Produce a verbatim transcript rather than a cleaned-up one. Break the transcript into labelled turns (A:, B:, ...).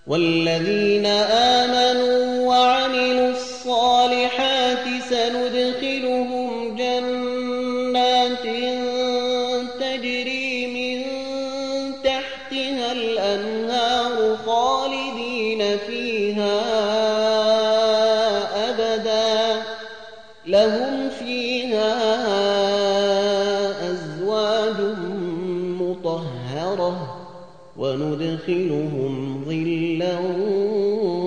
A: والذين آمنوا وعملوا الصالحات سندخلهم جنات تجري من تحتها الأنهار خالدين فيها أبدا لهم فيها أزواج مطهرة وندخلهم ظلا